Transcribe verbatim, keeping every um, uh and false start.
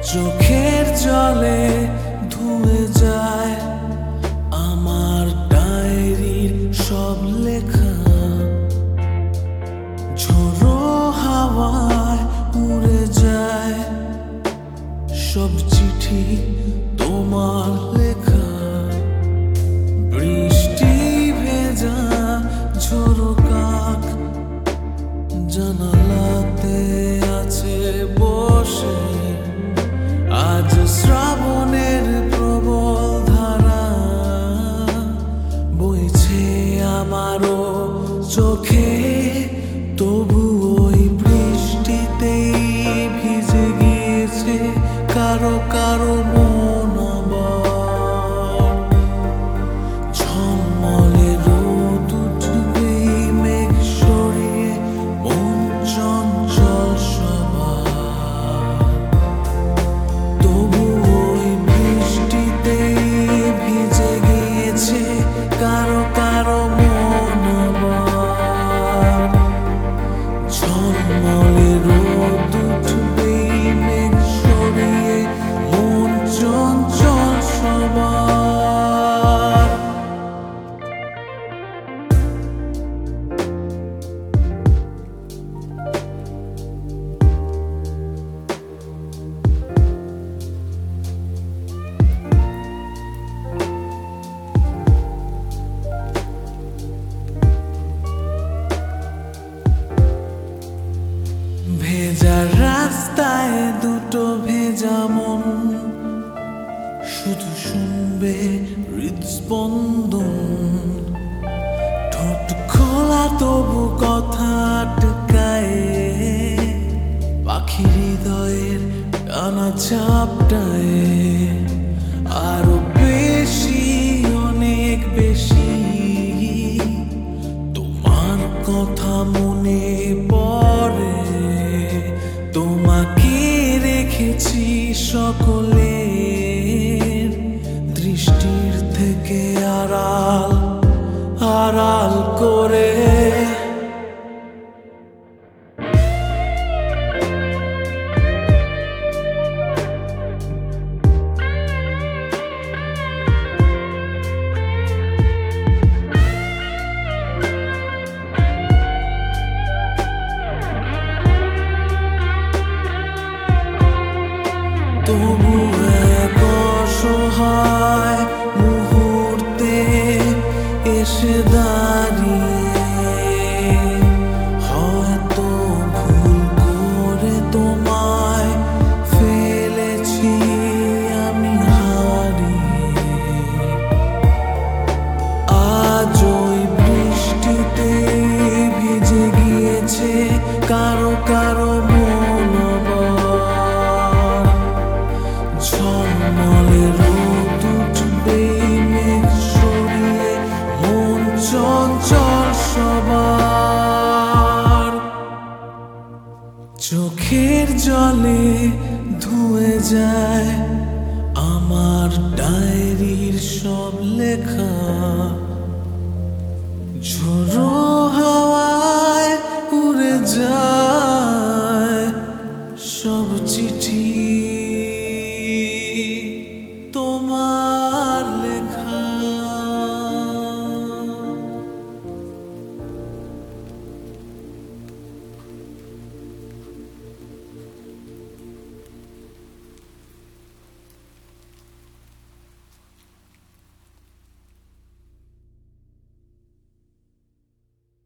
চোখের জলে ধুয়ে যায় আমার ডায়েরির সব লেখা। ঝোড়ো হাওয়ায় উড়ে যায় সব চিঠি তোমার লেখা। বৃষ্টি ভেজা ঝোড়ো কাক জানালাতে আছে বসে। আজ শ্রাবণের প্রবল ধারা বইছে আমারও চোখে, তবু ওই বৃষ্টিতেই ভিজে গিয়েছে কারো কারো মন আবার। ঝলমলে রোদ উঠবে মেঘ সরিয়ে মন চঞ্চল সবার। তবু ওই বৃষ্টিতেই ভিজে গিয়েছে কারো কারো মন আবার। ঝলমলে রোদ উঠবে মেঘ সরিয়ে মন চঞ্চল সবার। ভেজা রাস্তায় দুটো ভেজা মন শুধু শুনবে হৃদস্পন্দন। ঠোঁট খোলা তবু কথা আটকায় পাখি হৃদয়ের টানা চাপটায়। আরো বেশি অনেক বেশি তোমার কথা মনে পড়ে। তোমাকে রেখেছি সকলের দৃষ্টির থেকে আড়াল আড়াল করে। তবু এক অসহায় মুহূর্তে এসে দাঁড়িয়ে হয়তো ভুল করে তোমায় ফেলেছি আমি হারিয়ে। আজ ওই বৃষ্টিতে ভিজে গিয়েছে কারো কারো মন আবার। ঝলমলে রোদ উঠবে মেঘ সরিয়ে মন চঞ্চল সবার। চোখের জলে ধুয়ে যায় আমার ডায়েরির সব লেখা। ঝোড়ো হাওয়ায় উড়ে যায়